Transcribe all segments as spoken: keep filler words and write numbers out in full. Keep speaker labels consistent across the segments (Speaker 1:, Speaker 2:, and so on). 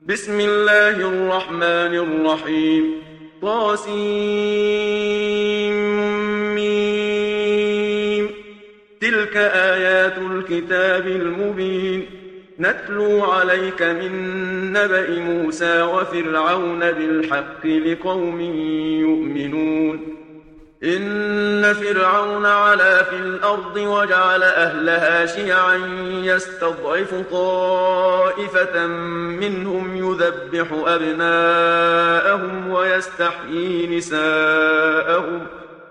Speaker 1: بسم الله الرحمن الرحيم طاسيم تلك آيات الكتاب المبين نتلو عليك من نبأ موسى وفرعون بالحق لقوم يؤمنون إن فرعون علا في الأرض وجعل أهلها شيعا يستضعف طائفة منهم يذبح أبناءهم ويستحيي نساءهم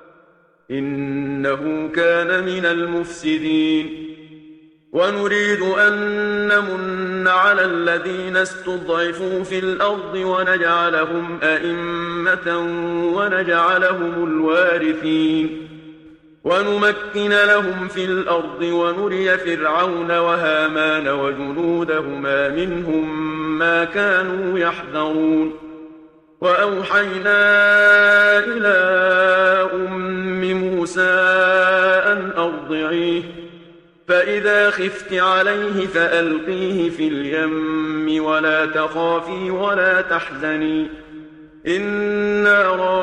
Speaker 1: إنه كان من المفسدين ونريد أن نمن على الذين استضعفوا في الأرض ونجعلهم أئمة ونجعلهم الوارثين ونمكن لهم في الأرض ونري فرعون وهامان وجنودهما منهم ما كانوا يحذرون وأوحينا إلى أم موسى أن أرضعيه فإذا خفت عليه فألقيه في اليم ولا تخافي ولا تحزني إنا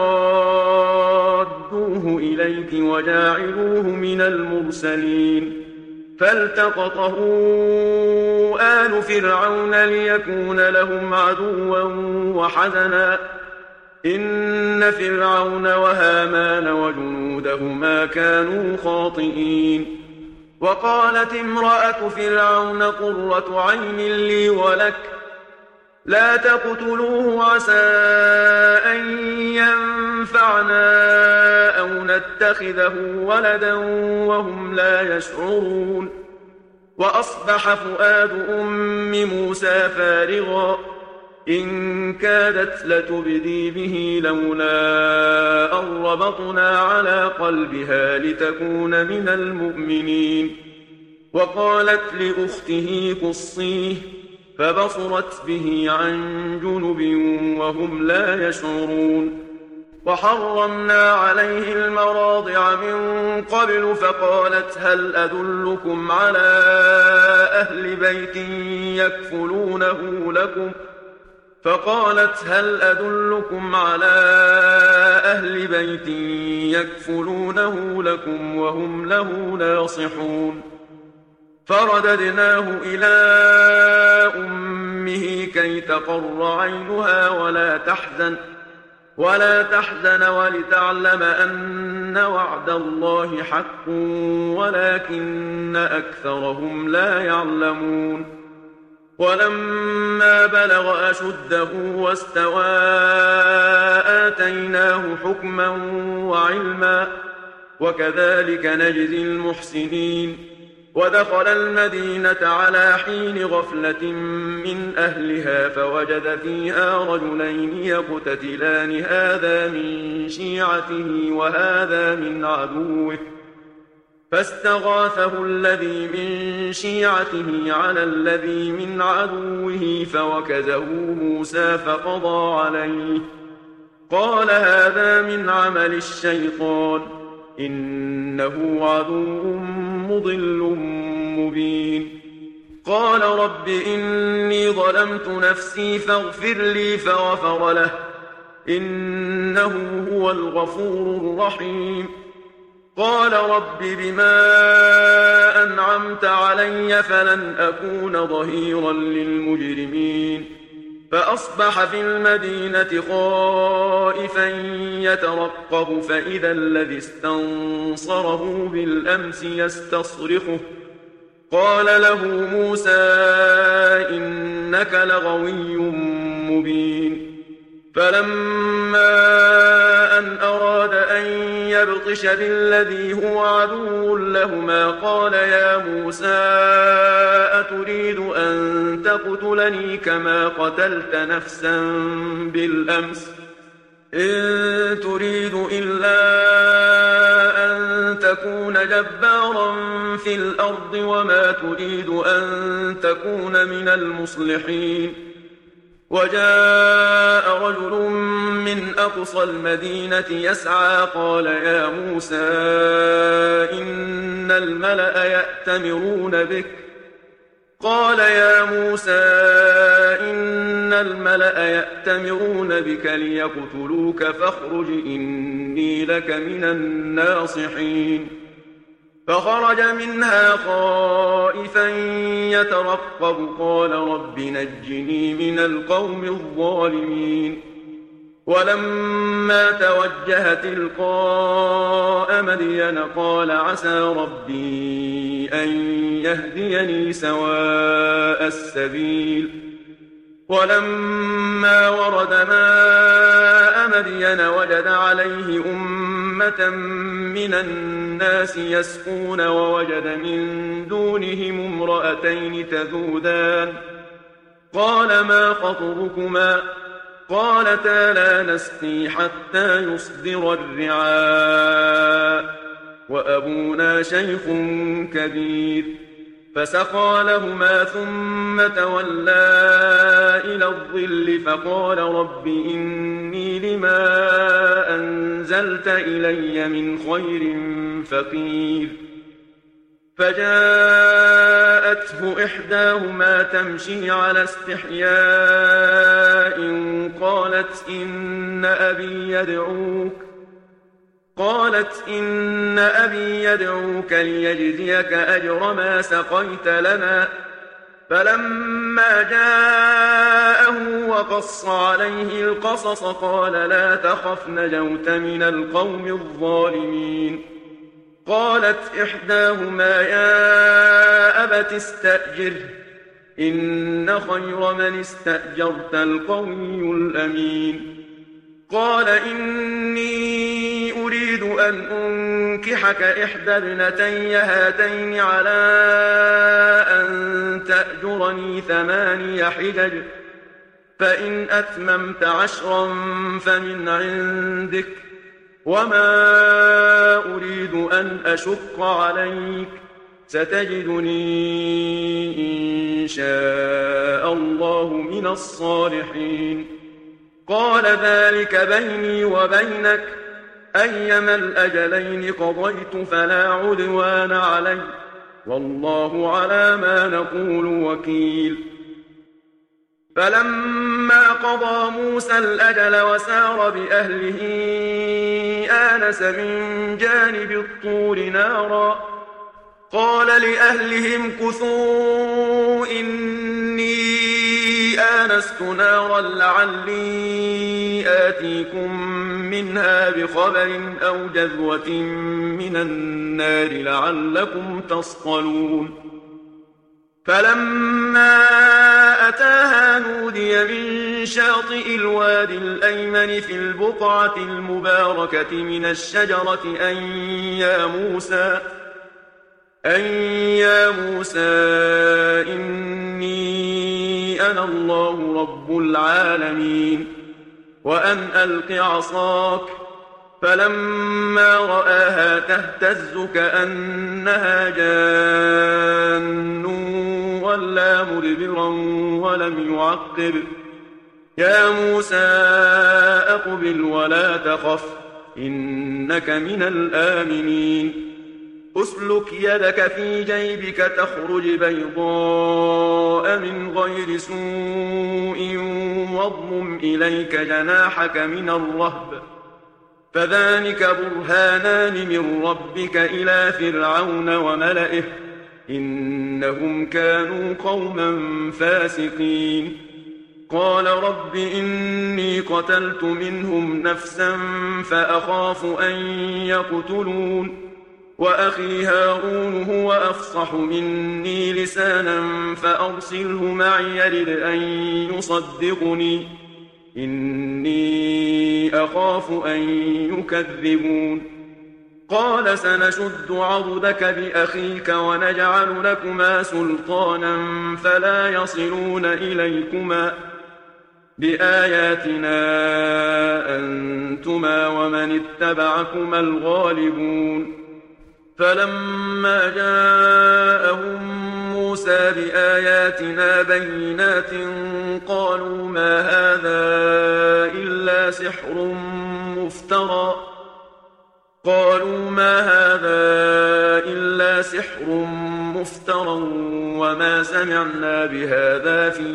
Speaker 1: رادوه إليك وجاعلوه من المرسلين فالتقطه آل فرعون ليكون لهم عدوا وحزنا إن فرعون وهامان وجنودهما كانوا خاطئين وقالت امرأة فرعون قرة عين لي ولك لا تقتلوه عسى أن ينفعنا أو نتخذه ولدا وهم لا يشعرون وأصبح فؤاد أم موسى فارغا إن كادت لتبدي به لولا أن ربطنا على قلبها لتكون من المؤمنين وقالت لأخته قصيه فبصرت به عن جنب وهم لا يشعرون وحرمنا عليه المراضع من قبل فقالت هل أدلكم على أهل بيت يكفلونه لكم فقالت هل أدلكم على أهل بيت يكفلونه لكم وهم له ناصحون فرددناه إلى أمه كي تقر عينها ولا تحزن ولا تحزن ولتعلم أن وعد الله حق ولكن أكثرهم لا يعلمون ولما بلغ أشده واستوى آتيناه حكما وعلما وكذلك نجزي المحسنين ودخل المدينة على حين غفلة من أهلها فوجد فيها رجلين يقتتلان هذا من شيعته وهذا من عدوه فاستغاثه الذي من شيعته على الذي من عدوه فوكزه موسى فقضى عليه قال هذا من عمل الشيطان إنه عدو مضل مبين قال رب إني ظلمت نفسي فاغفر لي فغفر له إنه هو الغفور الرحيم قال رب بما أنعمت علي فلن أكون ظهيرا للمجرمين فأصبح في المدينة خائفا يترقب فإذا الذي استنصره بالأمس يستصرخه قال له موسى إنك لغوي مبين فلما أن أراد أن يبطش بالذي هو عدو لهما قال يا موسى أتريد أن تقتلني كما قتلت نفسا بالأمس إن تريد إلا أن تكون جبارا في الأرض وما تريد أن تكون من المصلحين وجاء رجل من أقصى المدينة يسعى قال يا موسى إن الملأ يأتمرون بك قال يا موسى إن الملأ يأتمرون بك ليقتلوك فاخرج إني لك من الناصحين فخرج منها خائفا يترقب قال رب نجني من القوم الظالمين ولما توجه تلقاء مدين قال عسى ربي أن يهديني سواء السبيل ولما ورد ماء مدين وجد عليه أمة من الناس يسقون ووجد من دونهم امرأتين تذودان قال ما خطبكما قالتا لا نسقي حتى يصدر الرعاء وأبونا شيخ كبير فسقى لهما ثم تولى إلى الظل فقال رب إني لما أنزلت إلي من خير فقير فجاءته إحداهما تمشي على استحياء قالت إن أبي يدعوك قالت إن أبي يدعوك ليجزيك أجر ما سقيت لنا فلما جاءه وقص عليه القصص قال لا تخف نجوت من القوم الظالمين قالت إحداهما يا أبت استأجره إن خير من استأجرت القوي الأمين قال إني أريد أن أنكحك إحدى ابنتي هاتين على أن تأجرني ثماني حجج فإن أتممت عشرا فمن عندك وما أريد أن أشق عليك ستجدني إن شاء الله من الصالحين قال ذلك بيني وبينك أيما الأجلين قضيت فلا عدوان علي والله على ما نقول وكيل فلما قضى موسى الأجل وسار بأهله آنس من جانب الطور نارا قال لأهلهم كثوا إني آنست نارا لعلي آتيكم منها بخبر أو جذوة من النار لعلكم تصطلون فلما أتاها نودي من شاطئ الوادي الأيمن في البقعة المباركة من الشجرة أن يا موسى أن يا موسى إني أنا الله رب العالمين وأن ألق عصاك فلما رآها تهتز كأنها جان ولا مدبرا ولم يعقب يا موسى أقبل ولا تخف إنك من الآمنين أسلك يدك في جيبك تخرج بيضاء من غير سوء واضمم إليك جناحك من الرهب فذلك برهانان من ربك إلى فرعون وملئه إنهم كانوا قوما فاسقين قال رب إني قتلت منهم نفسا فأخاف أن يقتلون وأخي هارون هو أفصح مني لسانا فأرسله معي يرد أن يصدقني إني أخاف أن يكذبون قال سنشد عضدك بأخيك ونجعل لكما سلطانا فلا يصلون إليكما بآياتنا أنتما ومن اتبعكما الغالبون فلما جاءهم موسى بآياتنا بينات قالوا ما هذا إلا سحر مفترى قالوا ما هذا إلا سحر مفترى وما سمعنا بهذا في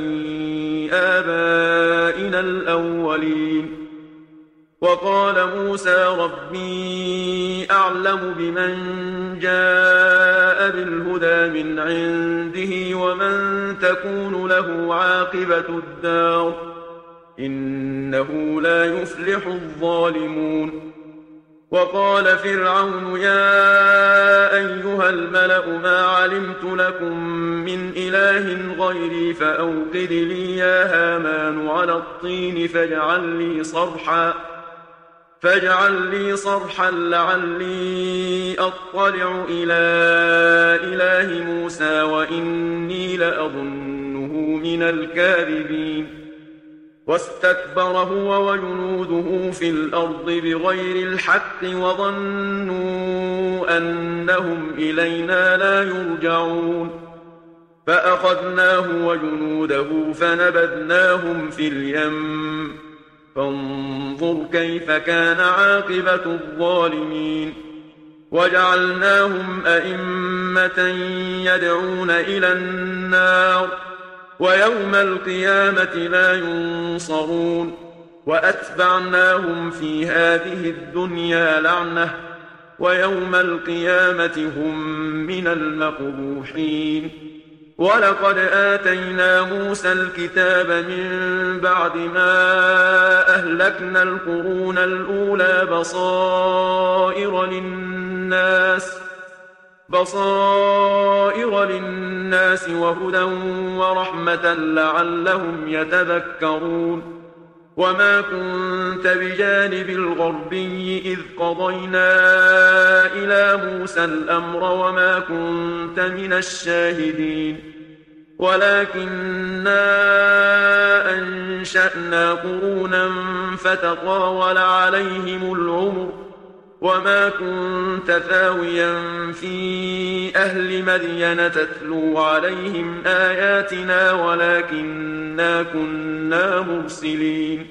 Speaker 1: آبائنا الأولين. وقال موسى ربي أعلم بمن جاء بالهدى من عنده ومن تكون له عاقبة الدار إنه لا يفلح الظالمون. وقال فرعون يا أيها الملأ ما علمت لكم من إله غيري فأوقد لي يا هامان على الطين فاجعل لي صرحا فاجعل لي صرحا لعلي أطلع إلى إله موسى وإني لأظنه من الكاذبين. واستكبر هو وجنوده في الأرض بغير الحق وظنوا أنهم إلينا لا يرجعون. فأخذناه وجنوده فنبذناهم في اليم فانظر كيف كان عاقبة الظالمين. وجعلناهم أئمة يدعون إلى النار ويوم القيامة لا ينصرون. وأتبعناهم في هذه الدنيا لعنة ويوم القيامة هم من المقبوحين. ولقد آتينا موسى الكتاب من بعد ما أهلكنا القرون الأولى بصائر للناس بصائر للناس وهدى ورحمة لعلهم يتذكرون. وما كنت بجانب الغربي إذ قضينا إلى موسى الأمر وما كنت من الشاهدين ولكننا أنشأنا قرونا فتطاول عليهم العمر وما كنت ثاويا في أهل مدين تتلو عليهم آياتنا ولكننا كنا مرسلين.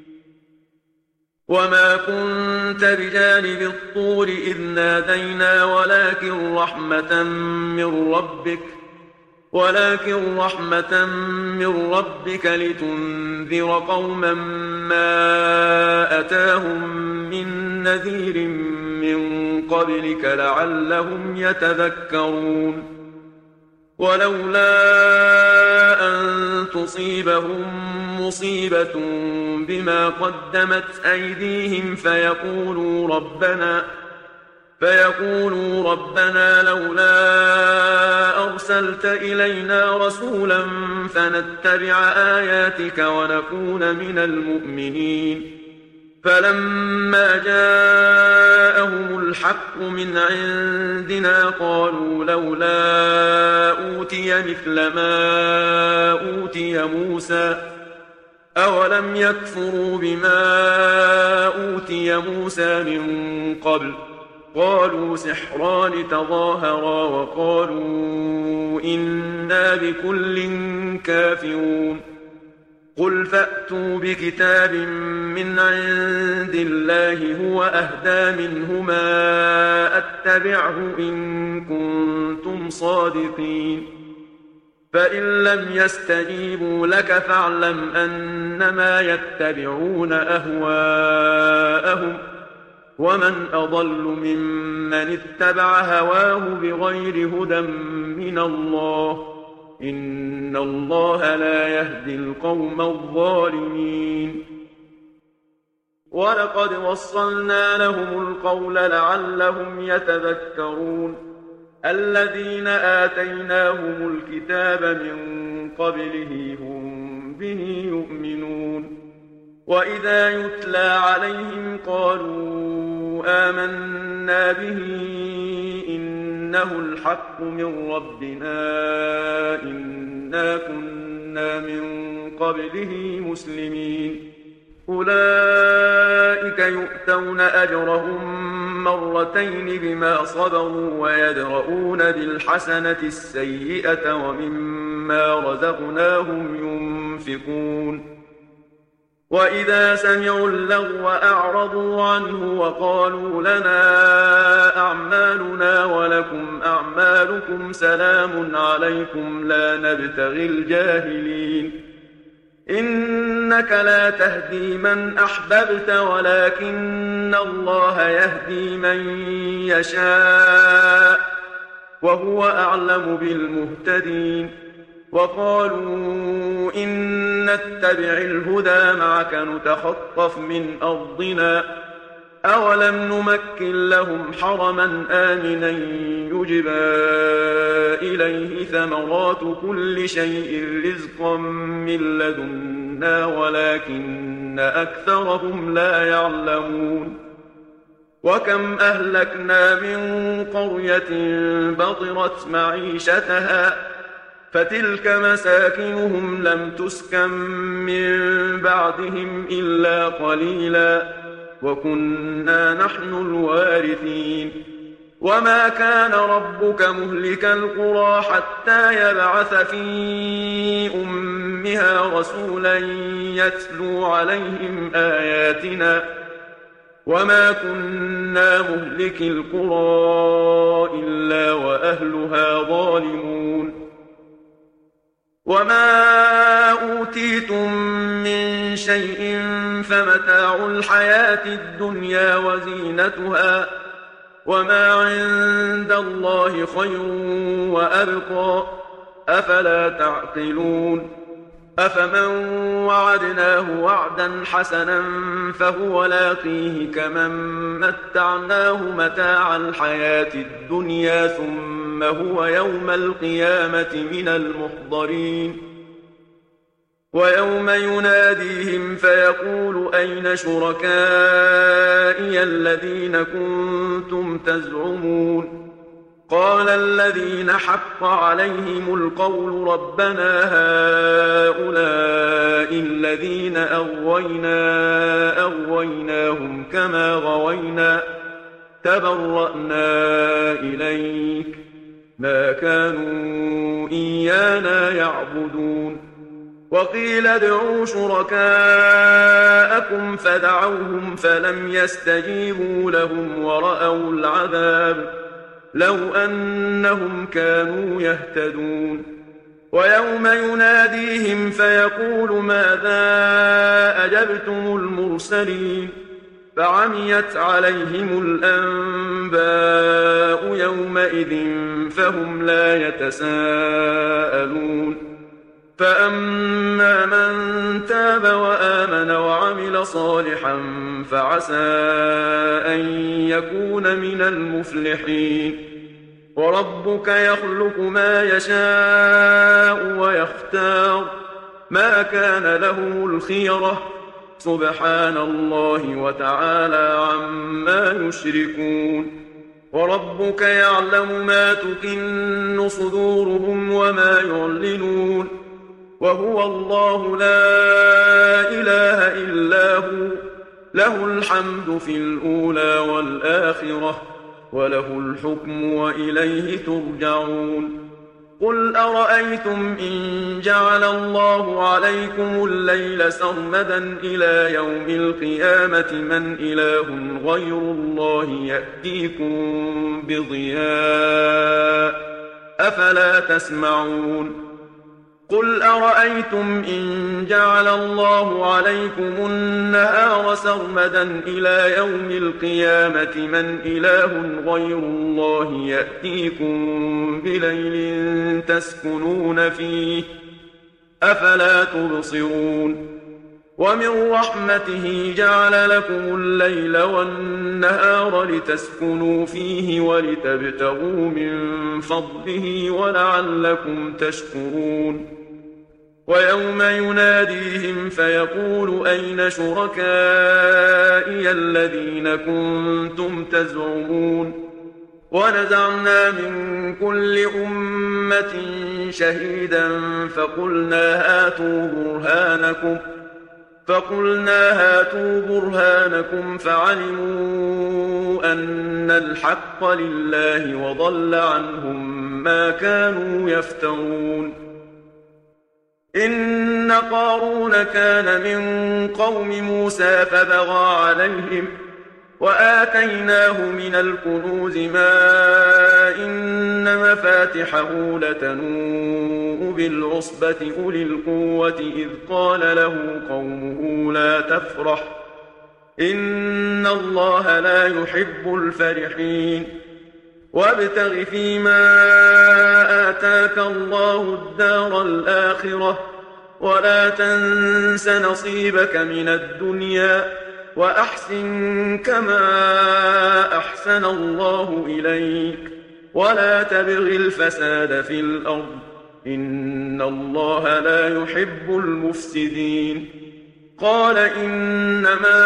Speaker 1: وما كنت بجانب الطور إذ نادينا ولكن رحمة من ربك ولكن رحمة من ربك لتنذر قوما ما أتاهم من نذير من قبلك لعلهم يتذكرون. ولولا أن تصيبهم مصيبة بما قدمت أيديهم فيقولوا ربنا فيقولوا ربنا لولا أرسلت إلينا رسولا فنتبع آياتك ونكون من المؤمنين. فلما جاءهم الحق من عندنا قالوا لولا أوتي مثل ما أوتي موسى أولم يكفروا بما أوتي موسى من قبل قالوا سحران تظاهرا وقالوا إنا بكل كافرون. قل فأتوا بكتاب من عند الله هو أهدى منهما أتبعه إن كنتم صادقين. فإن لم يستجيبوا لك فاعلم أنما يتبعون أهواءهم ومن أضل ممن اتبع هواه بغير هدى من الله إن الله لا يهدي القوم الظالمين. ولقد وصلنا لهم القول لعلهم يتذكرون. الذين آتيناهم الكتاب من قبله هم به يؤمنون. وإذا يتلى عليهم قالوا آمنا به إنه الحق من ربنا إنا كنا من قبله مسلمين. أولئك يؤتون أجرهم مرتين بما صبروا ويدرؤون بالحسنة السيئة ومما رزقناهم ينفقون. وإذا سمعوا اللغو أعرضوا عنه وقالوا لنا أعمالنا ولكم أعمالكم سلام عليكم لا نبتغي الجاهلين إنك لا تهدي من أحببت ولكن الله يهدي من يشاء وهو أعلم بالمهتدين وقالوا إن نتبع الهدى معك نتخطف من أرضنا أولم نمكن لهم حرما آمنا يجبى إليه ثمرات كل شيء رزقا من لدنا ولكن أكثرهم لا يعلمون وكم أهلكنا من قرية بطرت معيشتها فتلك مساكنهم لم تسكن من بعدهم إلا قليلا وكنا نحن الوارثين وما كان ربك مهلك القرى حتى يبعث في أمها رسولا يتلو عليهم آياتنا وما كنا مهلك القرى إلا وأهلها ظالمون وما أوتيتم من شيء فمتاع الحياة الدنيا وزينتها وما عند الله خير وأبقى أفلا تعقلون أفمن وعدناه وعدا حسنا فهو لاقيه كمن متعناه متاع الحياة الدنيا ثم هو يوم القيامة من المحضرين ويوم يناديهم فيقول أين شركائي الذين كنتم تزعمون قال الذين حق عليهم القول ربنا هؤلاء الذين أغوينا أغويناهم كما غوينا تبرأنا إليك ما كانوا إيانا يعبدون وقيل ادعوا شركاءكم فدعوهم فلم يستجيبوا لهم ورأوا العذاب لو أنهم كانوا يهتدون ويوم يناديهم فيقول ماذا أجبتم المرسلين فعميت عليهم الأنباء يومئذ فهم لا يتساءلون فأما من تاب وآمن وعمل صالحا فعسى أن يكون من المفلحين وربك يخلق ما يشاء ويختار ما كان لهم الخيرة سبحان الله وتعالى عما يشركون وربك يعلم ما تكن صدورهم وما يعلنون وهو الله لا إله إلا هو له الحمد في الأولى والآخرة وله الحكم وإليه ترجعون قل أرأيتم إن جعل الله عليكم الليل سرمدا إلى يوم القيامة من إله غير الله يأتيكم بضياء أفلا تسمعون قل أرأيتم إن جعل الله عليكم النهار سرمدا إلى يوم القيامة من إله غير الله يأتيكم بليل تسكنون فيه أفلا تبصرون ومن رحمته جعل لكم الليل والنهار لتسكنوا فيه ولتبتغوا من فضله ولعلكم تشكرون ويوم يناديهم فيقول أين شركائي الذين كنتم تزعمون ونزعنا من كل أمة شهيدا فقلنا هاتوا برهانكم فقلنا هاتوا برهانكم فعلموا أن الحق لله وضل عنهم ما كانوا يفترون إن قارون كان من قوم موسى فبغى عليهم وآتيناه من الكنوز ما إن مفاتحه لتنوء بالعصبة أولي القوة إذ قال له قومه لا تفرح إن الله لا يحب الفرحين وابتغ فيما آتاك الله الدار الآخرة ولا تنس نصيبك من الدنيا وأحسن كما أحسن الله إليك ولا تبغ الفساد في الأرض إن الله لا يحب المفسدين قال إنما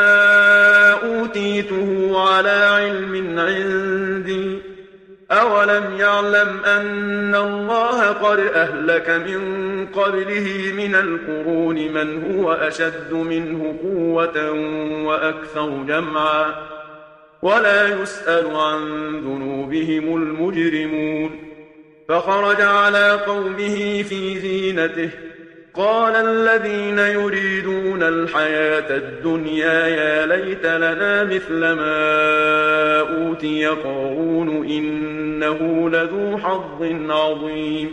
Speaker 1: أوتيته على علم عندي أولم يعلم أن الله قد أهلك من قبله من القرون من هو أشد منه قوة وأكثر جمعا ولا يسأل عن ذنوبهم المجرمون فخرج على قومه في زينته قال الذين يريدون الحياة الدنيا يا ليت لنا مثل ما أوتي قارون إنه لذو حظ عظيم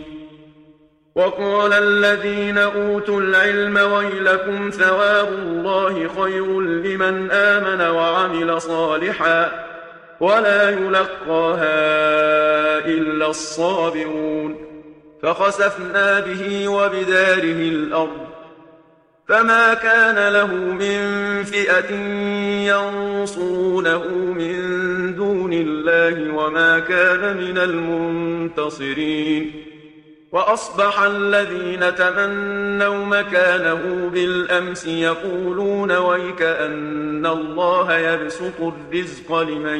Speaker 1: وقال الذين أوتوا العلم ويلكم ثواب الله خير لمن آمن وعمل صالحا ولا يلقاها إلا الصابرون فخسفنا به وبداره الأرض فما كان له من فئة ينصرونه من دون الله وما كان من المنتصرين وأصبح الذين تمنوا مكانه بالأمس يقولون ويكأن الله يبسط الرزق لمن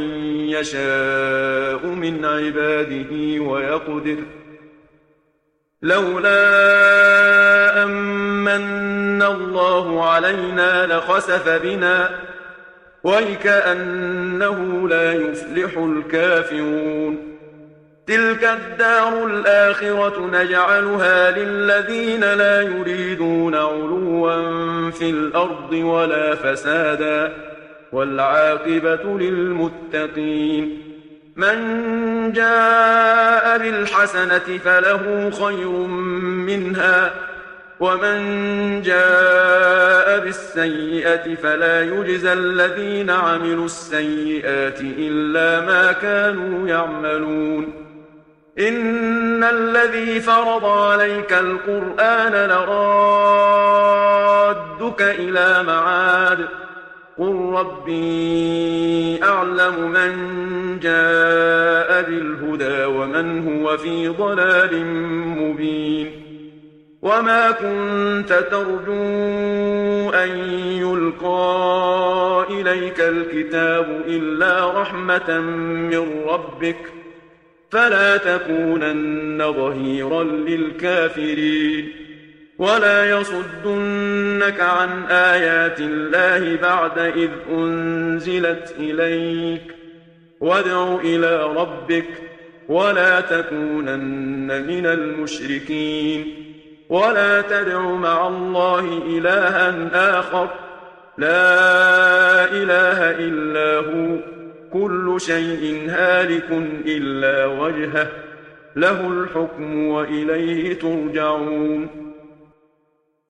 Speaker 1: يشاء من عباده ويقدر لولا أمن الله علينا لخسف بنا ويكأنه لا يفلح الكافرون تلك الدار الآخرة نجعلها للذين لا يريدون علوا في الأرض ولا فسادا والعاقبة للمتقين من جاء بالحسنة فله خير منها ومن جاء بالسيئة فلا يجزى الذين عملوا السيئات إلا ما كانوا يعملون إن الذي فرض عليك القرآن لرادك إلى معاد قل ربي أعلم من جاء بالهدى ومن هو في ضلال مبين وما كنت ترجو أن يلقى إليك الكتاب إلا رحمة من ربك فلا تكونن ظهيرا للكافرين ولا يصدنك عن آيات الله بعد إذ أنزلت إليك وادع إلى ربك ولا تكونن من المشركين ولا تدع مع الله إلها آخر لا إله إلا هو كل شيء هالك إلا وجهه له الحكم وإليه ترجعون